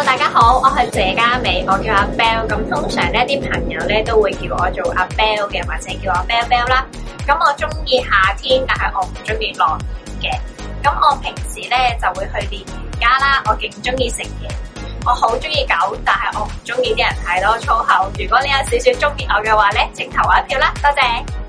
大家好，我係謝嘉美，我叫阿 Bell。咁通常咧啲朋友咧都會叫我做阿 Bell 嘅，或者叫我 Bell Bell 啦。咁我中意夏天，但係我唔中意落雨嘅。咁我平時咧就會去練瑜伽啦，我勁中意食嘢。我好中意狗，但係我唔中意啲人太多粗口。如果你有少少中意我嘅話咧，請投我一票啦，多謝。